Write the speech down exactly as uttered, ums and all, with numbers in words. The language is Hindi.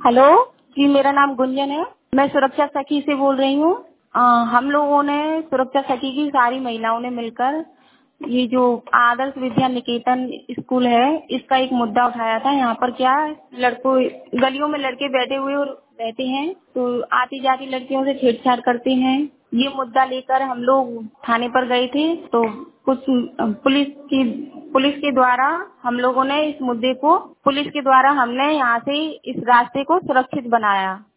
हेलो जी, मेरा नाम गुंजन है। मैं सुरक्षा सखी से बोल रही हूँ। अ, हम लोगों ने सुरक्षा सखी की सारी महिलाओं ने मिलकर ये जो आदर्श विद्या निकेतन स्कूल है, इसका एक मुद्दा उठाया था। यहाँ पर क्या है, लड़कों गलियों में लड़के बैठे हुए और रहते हैं, तो आती जाती लड़कियों से छेड़छाड़ करते हैं। ये मुद्दा लेकर हम लोग थाने पर गए थे, तो कुछ पुलिस की पुलिस के द्वारा हम लोगों ने इस मुद्दे को पुलिस के द्वारा हमने यहाँ से इस रास्ते को सुरक्षित बनाया।